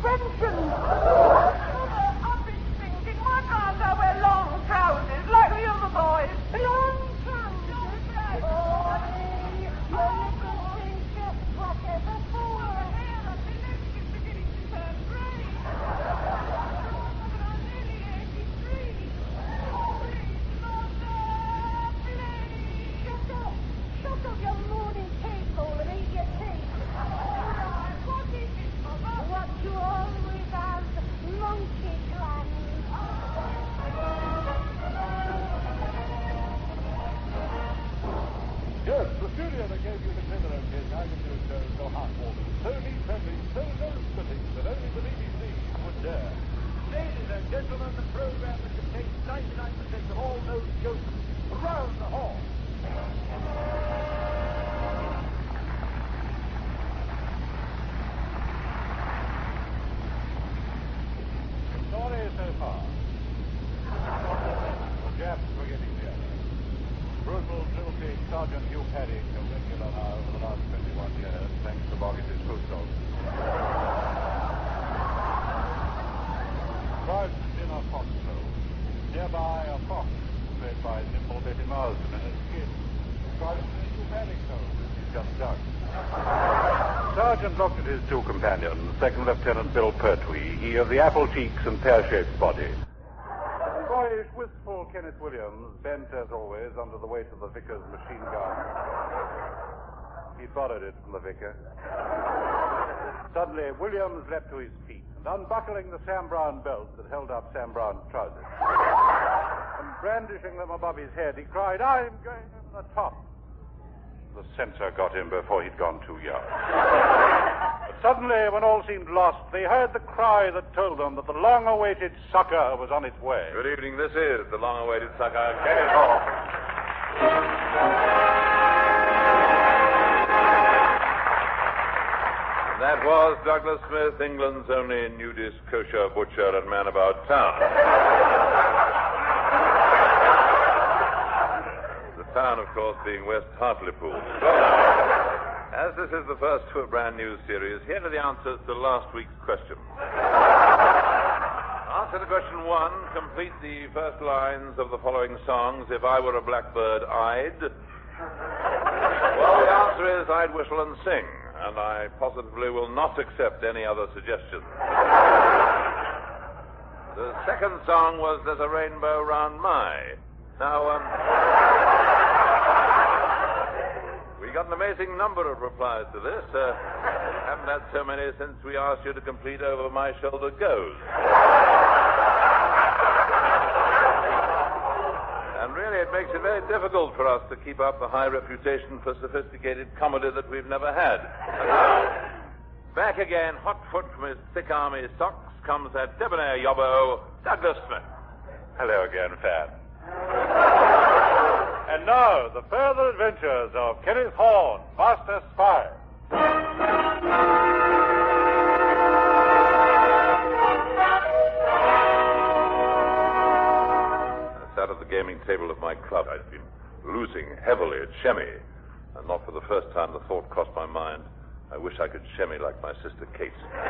suspension. I've been thinking, why can't I wear long trousers like the other boys? Long trousers? Oh, you're looking just whatever for. I've been beginning to turn grey. I'm nearly 83. Shut up, your morning teapool, and eat your tea. What is it, Mother? What you always have, monkey glands. Yes, the studio that gave you the criminal kid, I can do so heartwarming, so knee-friendly, so nose-splitting that only the BBC would dare. Ladies and gentlemen, the program that contains 99% of all those jokes around the hall. Story so far. The Japs were getting nearer. Brutal drill pig Sergeant Hugh Paddy, a regular now over the last 21 years, thanks to Boggis's food dog. Drives in a foxhole. Nearby a fox, fed by simple Betty Marsden in his skin. Drives in a Hugh Paddy coat, which he's just dug. Sergeant looked at his two companions, Second Lieutenant Bill Pertwee, he of the apple cheeks and pear-shaped body. Boyish, wistful Kenneth Williams, bent as always under the weight of the vicar's machine gun. He borrowed it from the vicar. Suddenly, Williams leapt to his feet, and unbuckling the Sam Brown belt that held up Sam Brown's trousers, and brandishing them above his head, he cried, "I'm going over the top." The censor got him before he'd gone too young. But suddenly, when all seemed lost, they heard the cry that told them that the long-awaited succor was on its way. Good evening. This is the long-awaited succor, Kenneth Hall. And that was Douglas Smith, England's only nudist kosher butcher and man about town. Town, of course, being West Hartlepool. As this is the first of a brand new series, here are the answers to last week's question. Answer to question 1, complete the first lines of the following songs, If I Were a Blackbird, I'd... Well, the answer is I'd whistle and sing, and I positively will not accept any other suggestions. The second song was There's a Rainbow Round My. Now, we got an amazing number of replies to this. Haven't had so many since we asked you to complete Over My Shoulder Goes. And really, it makes it very difficult for us to keep up the high reputation for sophisticated comedy that we've never had. Back again, hot foot from his thick army socks, comes that debonair yobbo, Douglas Smith. Hello again, Fan. And now, the further adventures of Kenneth Horne, Master Spy. I sat at the gaming table of my club. I'd been losing heavily at Shemmy, and not for the first time the thought crossed my mind, I wish I could Shemmy like my sister Kate.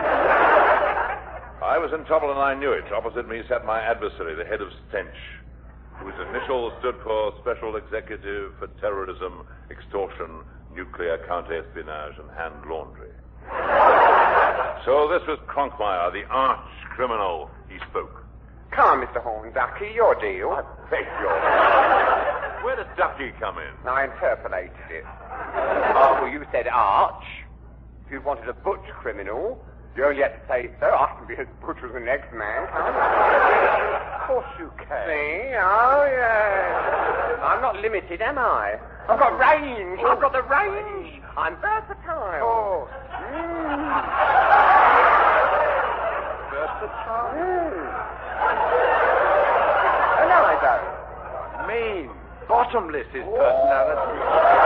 I was in trouble and I knew it. Opposite me sat my adversary, the head of Stench, whose initials stood for Special Executive for Terrorism, Extortion, Nuclear Counter-Espionage, and Hand Laundry. So this was Cronkmeyer, the arch-criminal. He spoke. Come, Mr. Horne, Ducky, your deal. I beg your... Where does Ducky come in? I interpolated it. Oh, well, you said arch. If you wanted a butch criminal, you only had to say, sir, I can be as butch as the next man, can't I? Of course you can. See? Oh, yes. I'm not limited, am I? I've got range. I've got the range. I'm versatile. Oh. Versatile? And I don't. Mean, bottomless his personality.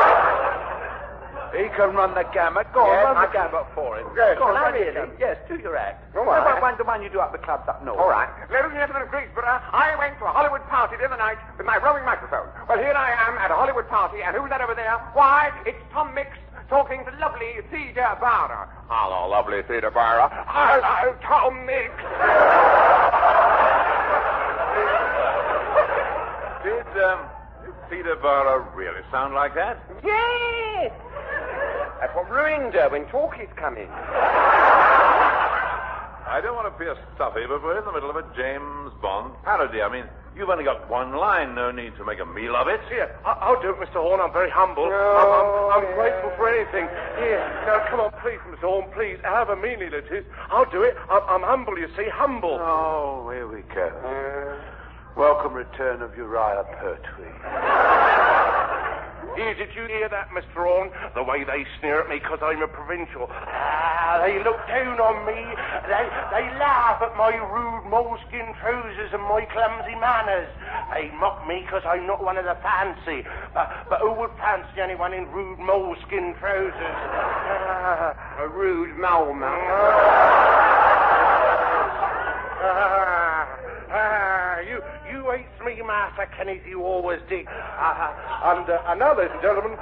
He can run the gamut. Go on, run the gamut for him. Yes, Go on, I run it. really? Yes, do your act. All right. The one you do up the clubs up north. All right. Ladies and gentlemen of Greensboro, I went to a Hollywood party the other night with my roving microphone. Well, here I am at a Hollywood party, and who's that over there? Why, it's Tom Mix, talking to lovely Theda Barra. Hello, lovely Theda Barra. Hello, Tom Mix. Did Theda Barra really sound like that? Yes! That's what ruined her when talkies come in. I don't want to appear stuffy, but we're in the middle of a James Bond parody. I mean, you've only got one line. No need to make a meal of it. Here, I'll do it, Mr. Horn. I'm very humble. No, I'm grateful for anything. Here, now, come on, please, Mr. Horn, please. However menial it is, I'll do it. I'm humble, you see, humble. Oh, here we go. Welcome return of Uriah Pertwee. Here, did you hear that, Mr. Horn? The way they sneer at me because I'm a provincial. They look down on me. They laugh at my rude moleskin trousers and my clumsy manners. They mock me because I'm not one of the fancy. But who would fancy anyone in rude moleskin trousers? A rude mole man. You hates me, Master Kenneth, you always did. And now, ladies and gentlemen,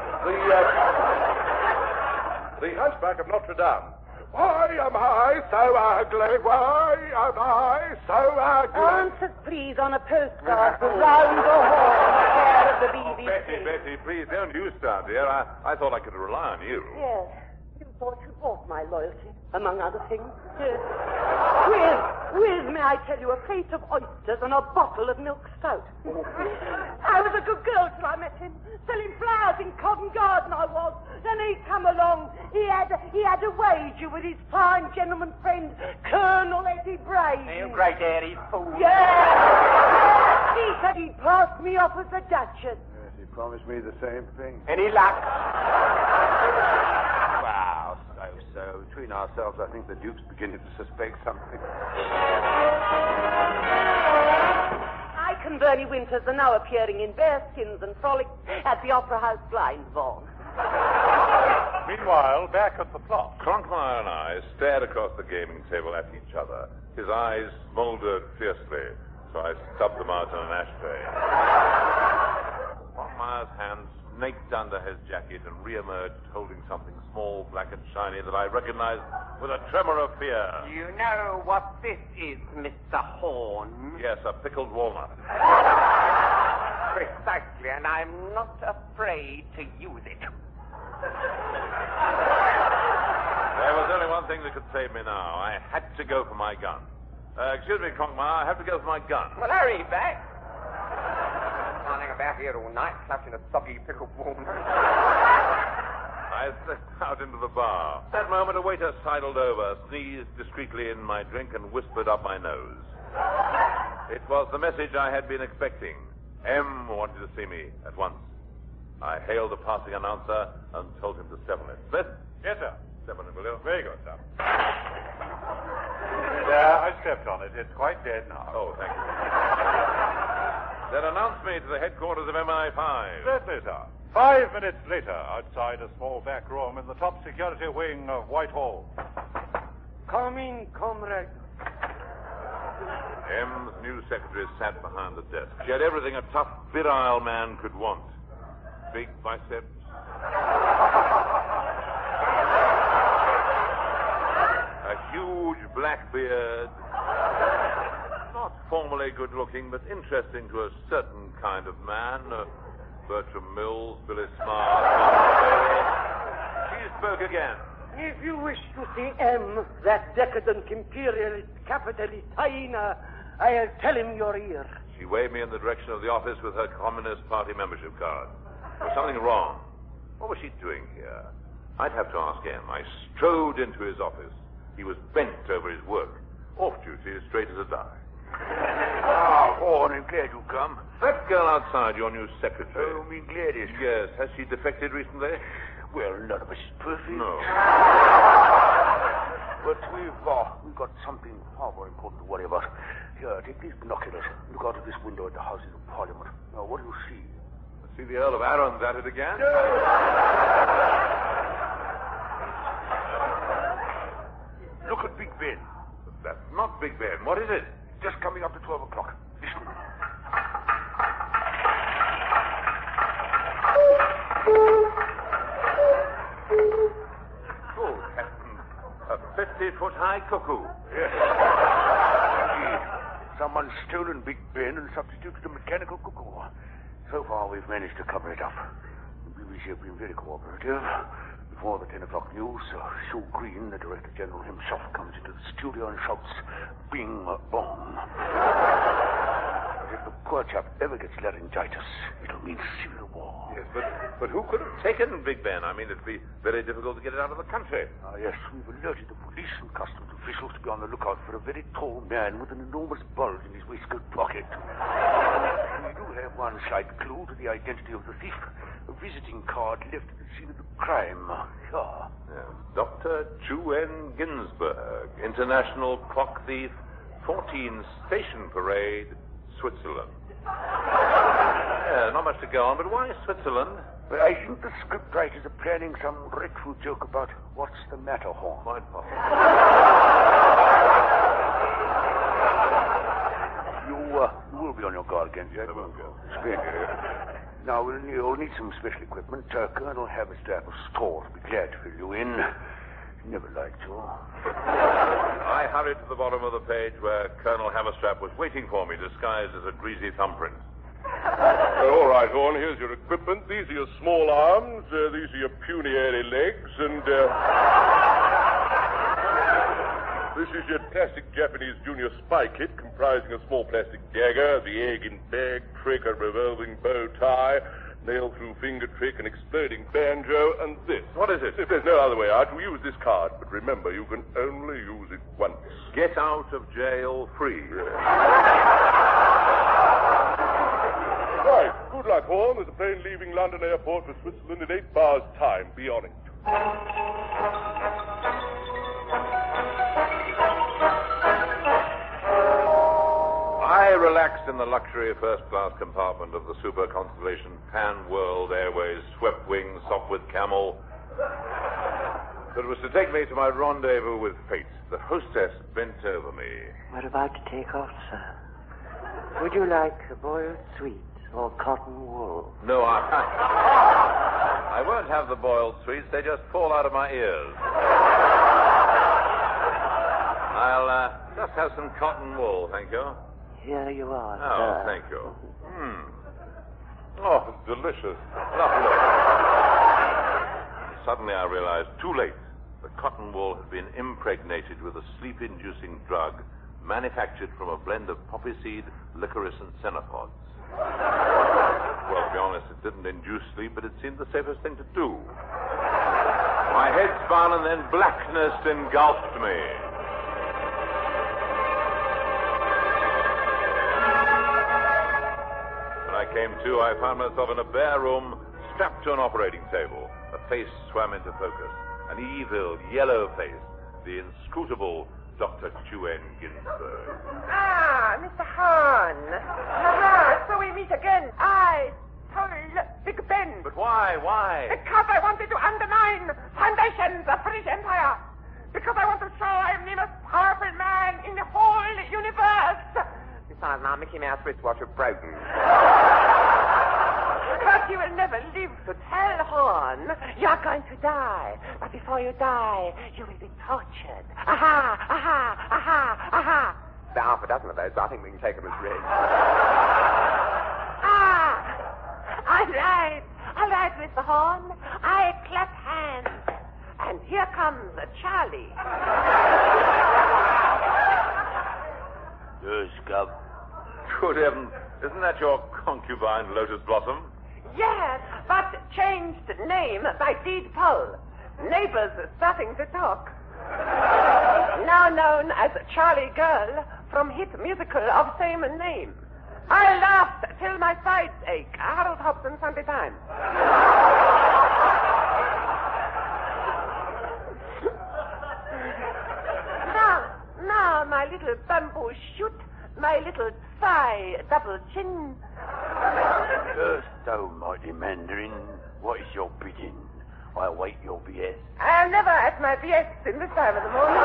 the Hunchback of Notre Dame. Why am I so ugly? Why am I so ugly? Answer, please, on a postcard for round the horn care of the BBC. Betty, please, don't you start, dear. I thought I could rely on you. Yes, you thought you bought my loyalty, among other things. Yes. With, may I tell you, a plate of oysters and a bottle of milk stout. I was a good girl till I met him. Selling flowers in Covent Garden I was. Then he come along. He had a wager with his fine gentleman friend, Colonel Eddie Brain. You great airy fool. Yeah. He said he'd pass me off as a Duchess. Yes, he promised me the same thing. Any luck? Wow, so. Between ourselves, I think the Duke's beginning to suspect something. Ike and Bernie Winters are now appearing in bearskins and frolics at the Opera House blind ball. Meanwhile, back at the plot. Cronkmeyer and I stared across the gaming table at each other. His eyes smoldered fiercely, so I stubbed them out in an ashtray. Cronkmeyer's hand snaked under his jacket and re-emerged holding something small, black and shiny that I recognized with a tremor of fear. You know what this is, Mr. Horn? Yes, a pickled walnut. Precisely, and I'm not afraid to use it. There was only one thing that could save me now. I had to go for my gun. Excuse me, Cronkmeyer, I have to go for my gun. Well, hurry back. Running about here all night, clutching a soggy pickled walnut. I slipped out into the bar. At that moment, a waiter sidled over, sneezed discreetly in my drink, and whispered up my nose. It was the message I had been expecting. M wanted to see me at once. I hailed the passing announcer and told him to settle it. Smith? Yes, sir. Step on it, will you? Very good, sir. There, I stepped on it. It's quite dead now. Oh, thank you. Then announce me to the headquarters of MI5. Certainly, sir. 5 minutes later, outside a small back room in the top security wing of Whitehall. Come in, comrade. M's new secretary sat behind the desk. She had everything a tough, virile man could want. Big biceps. A huge black beard. Not formally good-looking, but interesting to a certain kind of man. Bertram Mills, Billy Smart. She spoke again. If you wish to see M, that decadent imperialist capitalist hyena, I'll tell him your ear. She waved me in the direction of the office with her Communist Party membership card. There was something wrong. What was she doing here? I'd have to ask M. I strode into his office. He was bent over his work. Off duty, as straight as a die. Horn, I'm glad you come. That girl outside, your new secretary. Oh, me Gladys. Yes. Has she defected recently? Well, none of us is perfect. No. But we've got something far more important to worry about. Here, take these binoculars. Look out of this window at the Houses of Parliament. Now, what do you see? I see the Earl of Arran's at it again. Look at Big Ben. That's not Big Ben. What is it? Just coming up to 12 o'clock. Listen. 50-foot-high cuckoo. Yes. Indeed. Someone's stolen Big Ben and substituted a mechanical cuckoo. So far, we've managed to cover it up. The BBC have been very cooperative. Before the 10 o'clock news, Hugh Green, the Director General himself, comes into the studio and shouts, "Bing bong." But if the poor chap ever gets laryngitis, it'll mean civil war. Yes, but who could have taken Big Ben? I mean, it'd be very difficult to get it out of the country. Yes, we've alerted the police and customs officials to be on the lookout for a very tall man with an enormous bulge in his waistcoat pocket. We do have one slight clue to the identity of the thief. A visiting card left at the scene of the crime. Yeah. Dr. Chu-En Ginsberg, International Clock Thief, 14 Station Parade, Switzerland. Not much to go on, but why Switzerland? Well, I think the scriptwriters are planning some dreadful joke about what's the Matterhorn. Quite possible. You will be on your guard again, Jack. Splendid. Now, you'll need some special equipment. Colonel Haverstrap of Store will be glad to fill you in. Never liked you. I hurried to the bottom of the page where Colonel Haverstrap was waiting for me, disguised as a greasy thumbprint. All right, Horn, here's your equipment. These are your small arms, these are your puny airy legs, and this is your classic Japanese junior spy kit comprising a small plastic dagger, the egg in bag trick, a revolving bow tie, nail-through finger trick, an exploding banjo, and this. What is it? If there's no other way out, you use this card. But remember, you can only use it once. Get out of jail free. Right. Good luck, Horn. There's a plane leaving London Airport for Switzerland in 8 bars' time. Be on it. I relaxed in the luxury first-class compartment of the Super Constellation Pan World Airways Swept Wing Sopwith Camel that was to take me to my rendezvous with fate. The hostess bent over me. We're about to take off, sir. Would you like a boiled sweet or cotton wool? No, I won't have the boiled sweets. They just fall out of my ears. I'll just have some cotton wool, thank you. Here you are, Oh, sir. thank you. Oh, it's delicious. Lovely. Suddenly I realized, too late, the cotton wool had been impregnated with a sleep-inducing drug manufactured from a blend of poppy seed, licorice, and cenopods. Well, to be honest, it didn't induce sleep, but it seemed the safest thing to do. My head spun, and then blackness engulfed me. When I came to, I found myself in a bare room, strapped to an operating table. A face swam into focus. An evil, yellow face. The inscrutable Dr. Chu-En Ginsberg. Ah, Mr. Hahn. So we meet again. I told Big Ben. But why? Because I wanted to undermine foundations of British Empire. Because I want to show I am the most powerful man in the whole universe. Besides, now Mickey Mouse wristwatch is broken. But you will never live to tell, Horn. You're going to die. But before you die, you will be tortured. Aha, aha, aha, aha. There are half a dozen of those, but I think we can take them as read. All right, Mr. Horn. I clap hands. And here comes Charlie. Yes, Gov. Good heavens, isn't that your concubine, Lotus Blossom? Yes, but changed name by deed poll. Neighbors starting to talk. Now known as Charlie Girl from hit musical of same name. I laughed till my sides ache. Harold Hobson, Sunday Times. Now, my little bamboo shoot, my little thigh double chin. First, thou mighty Mandarin, what is your bidding? I await your BS. I'm never at my best in this time of the morning.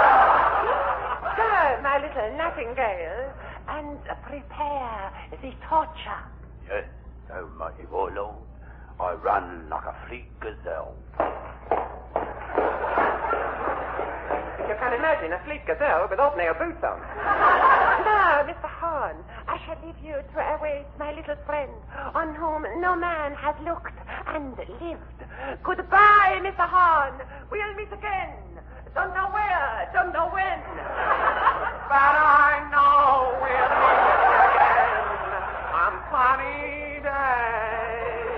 So, my little nightingale, and prepare the torture. Yes, thou mighty warlord, I run like a fleet gazelle. never can imagine a sleek gazelle with open-nail boots on. Now, Mr. Horn, I shall leave you to await my little friend, on whom no man has looked and lived. Goodbye, Mr. Horn. We'll meet again. Don't know where, don't know when. But I know we'll meet again on sunny days.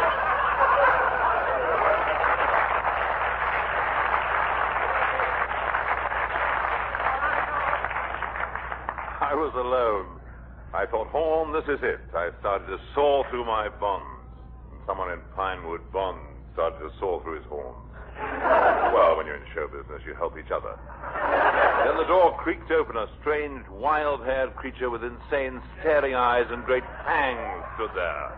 I was alone. I thought, Horn, this is it. I started to saw through my bonds. And someone in Pinewood Bond started to saw through his horns. Well, when you're in show business, you help each other. Then the door creaked open. A strange, wild-haired creature with insane, staring eyes and great fangs stood there.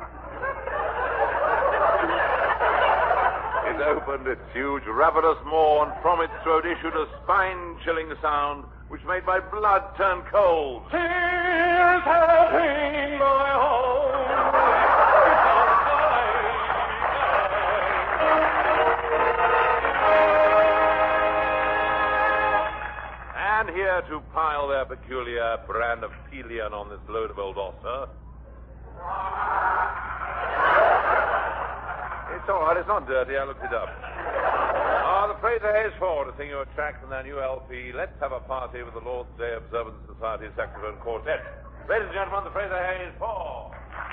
It opened its huge, ravenous maw, and from its throat issued a spine-chilling sound which made my blood turn cold. Tears having my home. And here to pile their peculiar brand of Pelion on this load of old Oster. It's all right, it's not dirty, I looked it up. The Fraser Hayes Four to sing you a track from their new LP, Let's Have a Party with the Lord's Day Observance Society Saxophone Quartet. Ladies and gentlemen, the Fraser Hayes Four.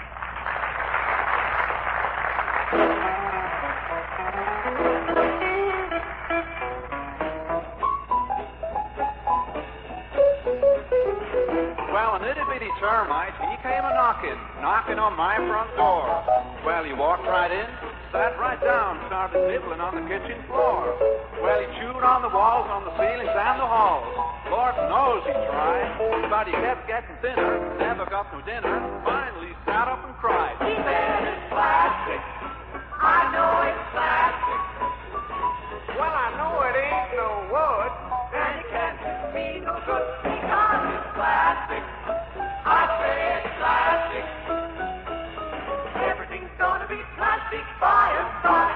Well, an itty-bitty termite, he came knocking on my front door. Well, he walked right in, sat right down, started nibbling on the kitchen floor. Well, he chewed on the walls, on the ceilings, and the halls. Lord knows he tried, but he kept getting thinner, never got no dinner. Finally, he sat up and cried. He said it's plastic. I know it's plastic. Well, I know it ain't no wood. And it can't do me no good because it's plastic. I say it's plastic. Everything's gonna be plastic by and by.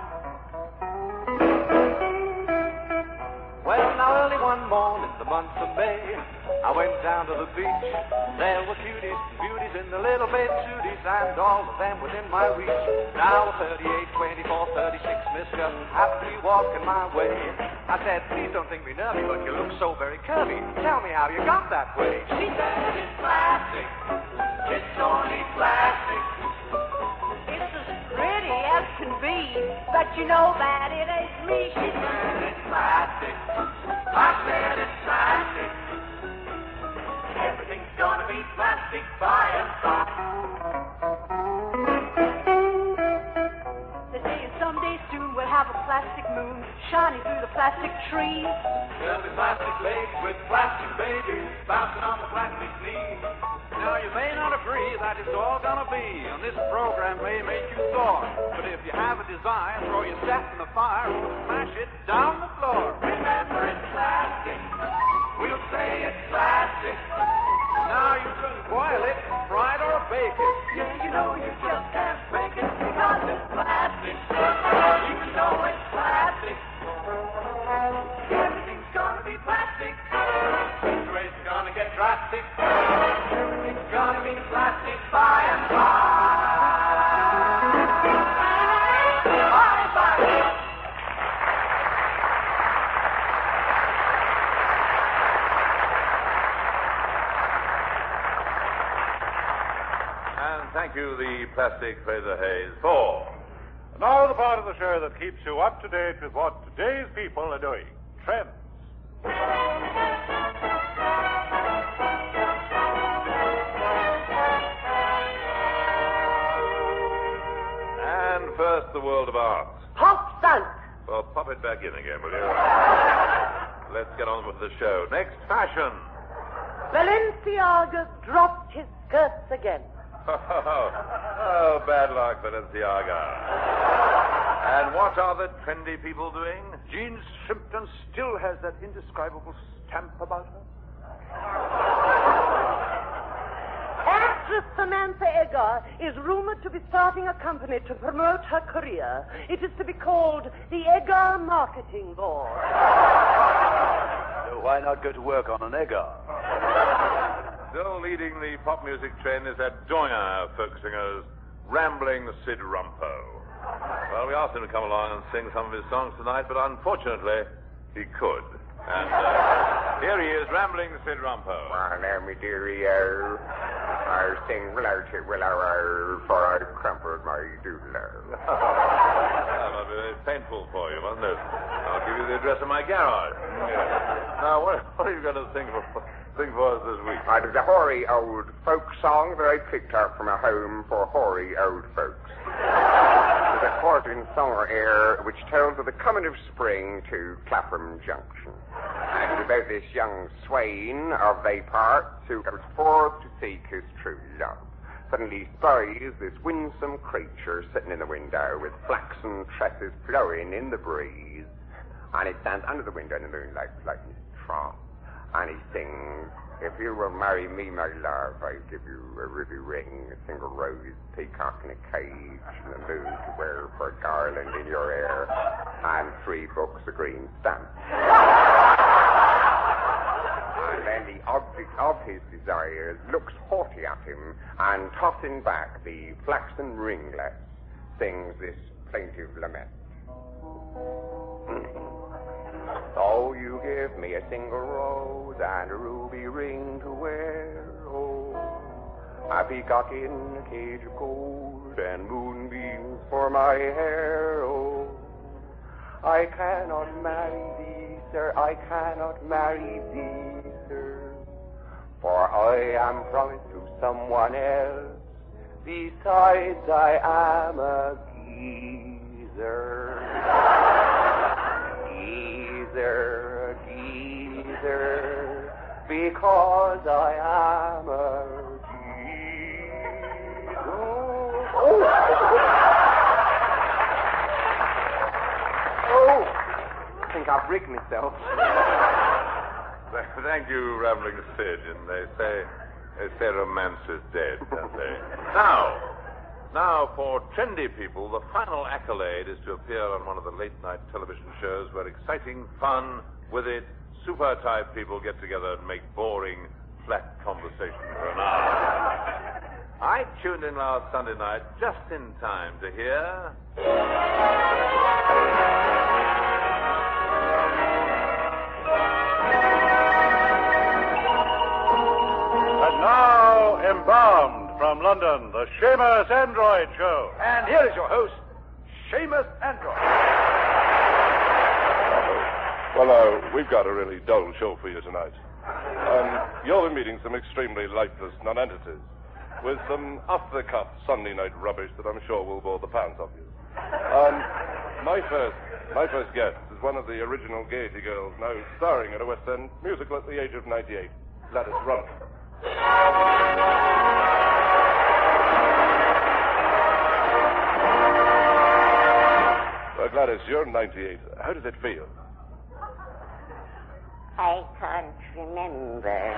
Well, now early one morning, the month of May, I went down to the beach. There were cuties and beauties in the little bit suities, and all of them within my reach. Now 38, 24, 36, mister, happily walking my way. I said, please don't think me nervy, but you look so very curvy. Tell me how you got that way. She said it's plastic. It's only plastic. It's as pretty as can be, but you know that it ain't me. She said it's plastic. I said it's plastic. Everything's gonna be plastic by and by. They say someday soon we'll have a plastic moon shining through the plastic trees. There'll be plastic legs with plastic babies bouncing on the plastic knees. Now, you may not agree that it's all gonna be, and this program may make you sore. But if you have a desire, throw your set in the fire and smash it down the floor. Remember, it's plastic. We'll say it's plastic. Now you can boil it, fry it, or bake it. Yeah, you know you just can't make it because it's plastic. You know it's plastic. Everything's gonna be plastic. Situation's gonna get drastic. Everything's gonna be plastic by and by. Bye bye. And thank you, the Plastic Fraser Hayes Four. Now the part of the show that keeps you up to date with what today's people are doing. Trends. And first, the world of art. Pop dunk. Well, pop it back in again, will you? Let's get on with the show. Next, fashion. Balenciaga's dropped his skirts again. Oh, bad luck, Balenciaga. And what are the trendy people doing? Jean Shrimpton still has that indescribable stamp about her. Actress Samantha Eggar is rumored to be starting a company to promote her career. It is to be called the Eggar Marketing Board. not go to work on an egg arm? Still leading the pop music trend is that doyen folk singers, Rambling Sid Rumpo. Well, we asked him to come along and sing some of his songs tonight, but unfortunately, he could. And here he is, Rambling Sid Rumpo. Well, now, me dearie, I sing without it, for I crumpled my doodle. That must be very painful for you, mustn't it? I'll give you the address of my garage. Now, what are you going to sing for us this week? It was a hoary old folk song that I picked up from a home for hoary old folks. With a caught in summer air which tells of the coming of spring to Clapham Junction. And it's about this young swain of they parts who goes forth to seek his true love. Suddenly spies this winsome creature sitting in the window with flaxen tresses flowing in the breeze. And it stands under the window in the moonlight like his trough. And he sings, if you will marry me, my love, I'll give you a ruby ring, a single rose, peacock in a cage, and the moon to wear for a garland in your hair, and 3 books of green stamps. And then the object of his desires looks haughty at him, and tossing back the flaxen ringlets, sings this plaintive lament. Oh, you give me a single rose and a ruby ring to wear, oh, a peacock in a cage of gold and moonbeams for my hair, oh, I cannot marry thee, sir, I cannot marry thee, sir, for I am promised to someone else, besides I am a geezer. Geezer, because I am a geezer. Oh, I think I've rigged myself. Thank you, Rambling Sid. And they say romance is dead, don't they? Now, for trendy people, the final accolade is to appear on one of the late-night television shows where exciting, fun, with it, super-type people get together and make boring, flat conversation for an hour. I tuned in last Sunday night just in time to hear... And now, embalmed from London, the Seamus Android Show. And here is your host, Seamus Android. Well, we've got a really dull show for you tonight. You'll be meeting some extremely lifeless nonentities with some off-the-cuff Sunday night rubbish that I'm sure will bore the pants off you. My first guest is one of the original Gaiety girls, now starring at a West End musical at the age of 98. Gladys Runner. Well, Gladys, you're 98. How does it feel? I can't remember.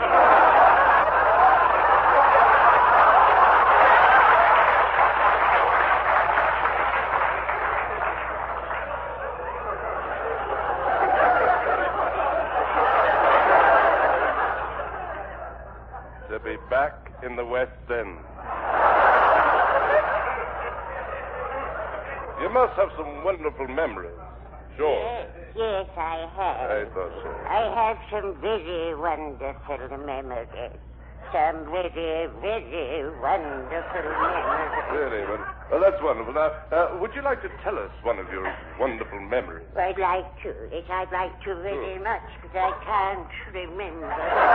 To be back in the West End. You must have some wonderful memories. Sure. Yes, I have. I thought so. I have some very wonderful memories. Some very, very wonderful memories. Really? Well, that's wonderful. Now, would you like to tell us one of your wonderful memories? I'd like to. Yes, I'd like to very much, but I can't remember.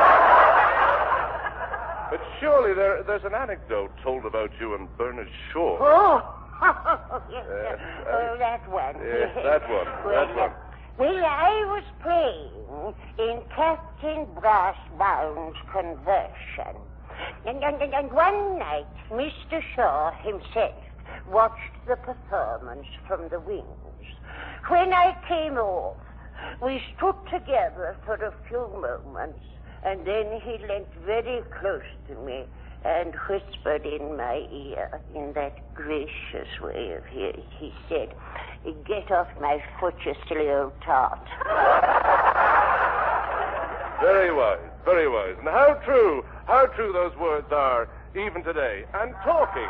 But surely there's an anecdote told about you and Bernard Shaw. Oh! Yes, that one. Yes, that one. That one. Well, I was playing in Captain Brassbound's Conversion. And one night, Mr. Shaw himself watched the performance from the wings. When I came off, we stood together for a few moments, and then he leant very close to me and whispered in my ear in that gracious way of his. He said, "Get off my foot, you silly old tart." Very wise, very wise. And how true those words are even today. And talking.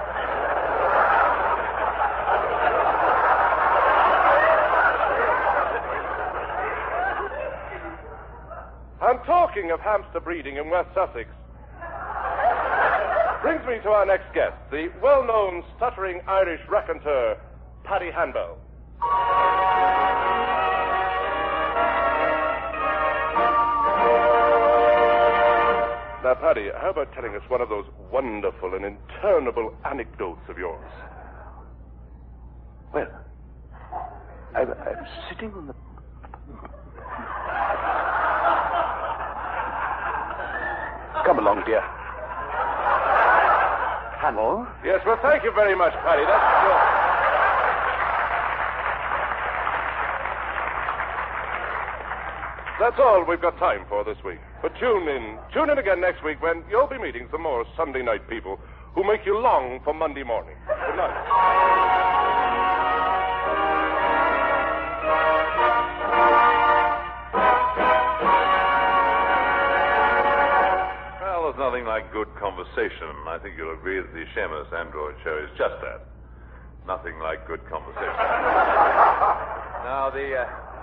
And talking of hamster breeding in West Sussex brings me to our next guest, the well-known stuttering Irish raconteur, Paddy Hanbell. Now, Paddy, how about telling us one of those wonderful and interminable anecdotes of yours? Well, I'm sitting on the... Come along, dear. Hannel? Yes, well, thank you very much, Paddy. That's all we've got time for this week. But tune in again next week when you'll be meeting some more Sunday night people who make you long for Monday morning. Good night. There's nothing like good conversation. I think you'll agree that the Seamus Android show is just that. Nothing like good conversation. Now, the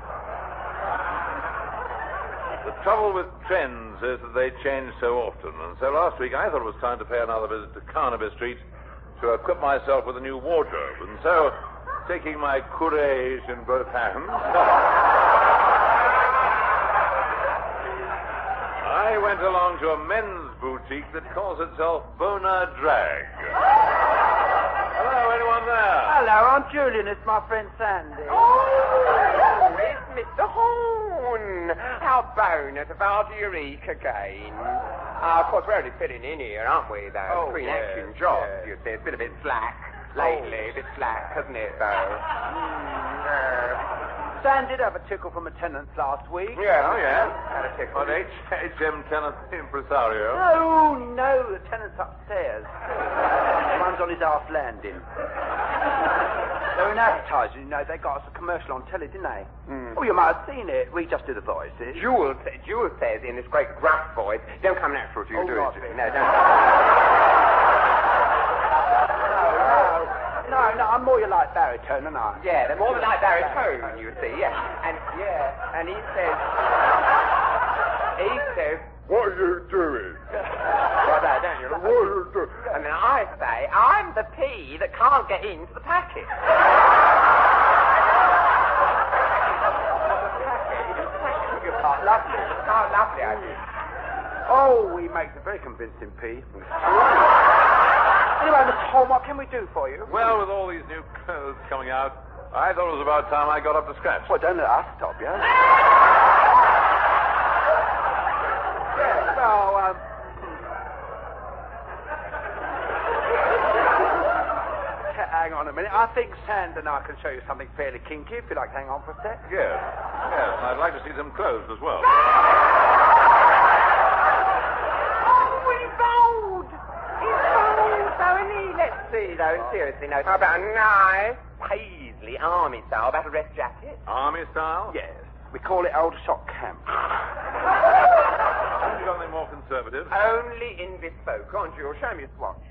trouble with trends is that they change so often. And so last week I thought it was time to pay another visit to Carnaby Street to equip myself with a new wardrobe. And so, taking my courage in both hands, I went along to a men's boutique that calls itself Boner Drag. Hello, anyone there? Hello, I'm Julian. It's my friend Sandy. Oh, it's Mr. Horn. How bonus of our Eureka again. Of course, we're only fitting in here, aren't we, though? Between action jobs, you see. It's been a bit slack lately. A bit slack, hasn't it, though? Stan did have a tickle from a tenant last week. Yeah. Oh, yeah? Had a tickle. What, H.M. Tenant Impresario? No, the tenant's upstairs. One's on his half landing. They're in advertising, they got us a commercial on telly, didn't they? Oh, you might have seen it. We just do the voices. Jules says in this great gruff voice, don't come natural to you, do it? No, don't. No, I'm more like baritone, aren't I? Yeah, they're more than like baritone, you see, yeah. And he says, what are you doing? Well, no, don't you? What are you doing? And then I say, I'm the pea that can't get into the packet. Lovely. Oh, lovely, I do. Oh, he makes a very convincing pea. Anyway, Mr. Holm, what can we do for you? Well, with all these new clothes coming out, I thought it was about time I got up to scratch. Well, don't let us stop you. Hang on a minute. I think Sand and I can show you something fairly kinky, if you'd like to hang on for a sec. Yes, and I'd like to see them clothes as well. Let's see, though, seriously, no. How about a nice Paisley army style battle dress jacket? Army style? Yes. We call it Aldershot Camp. Have you got anything more conservative? Only in bespoke. Go on, Jules, show me your swatch.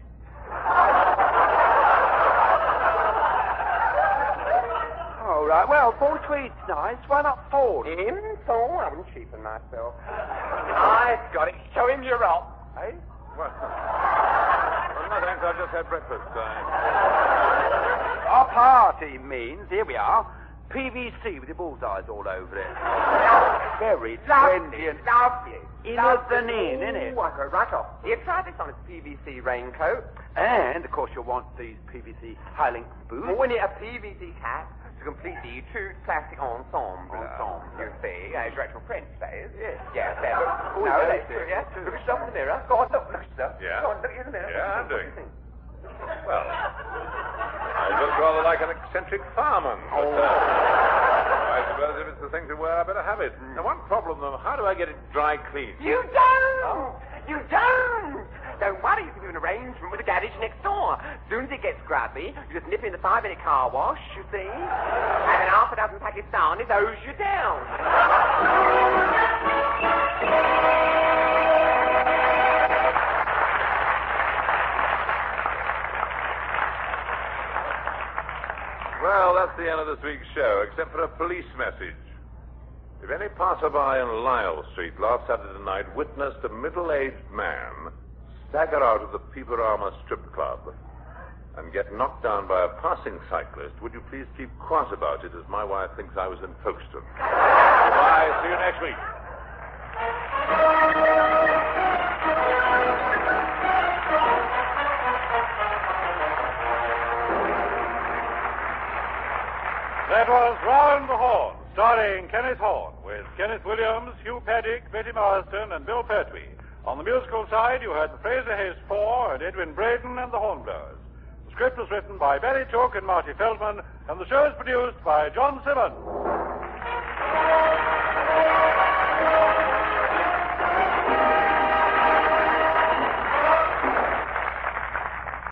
All right, well, Ford Tweed's nice. Why not Ford? Him? Ford? I wouldn't cheapen myself. I've got it. Show him your rock. Eh? Well, no thanks, I've just had breakfast. Our party means, here we are, PVC with the bullseyes all over it. Very trendy and lovely. Inner than in, innit? Oh, I go right off. Here, try this on a PVC raincoat. And, of course, you'll want these PVC high-length boots. Well, we need a PVC cap to complete the two plastic ensemble, you see. Directional French, that is. Yes. Yeah, there. Look, no, let's do it, yeah? Look at yourself in the mirror. Go on, look at yourself. Yeah? Go on, look in the mirror. Yeah, I'm doing it. Well, I look rather like an eccentric fireman. But, I suppose if it's the thing to wear, I better have it. Now, one problem, though, how do I get it dry clean? You don't! You don't! Don't worry, you can do an arrangement with the garage next door. As soon as it gets grubby, you just nip in the 5-minute car wash, you see, and then half a dozen Pakistanis hose you down. this week's show, except for a police message. If any passerby in Lyle Street last Saturday night witnessed a middle-aged man stagger out of the Peeperama Strip Club and get knocked down by a passing cyclist, would you please keep quiet about it, as my wife thinks I was in Folkestone. Goodbye. See you next week. That was Round the Horn, starring Kenneth Horne, with Kenneth Williams, Hugh Paddick, Betty Marston, and Bill Pertwee. On the musical side, you heard the Fraser Hayes Four and Edwin Braden and the Hornblowers. The script was written by Barry Took and Marty Feldman, and the show is produced by John Simmons.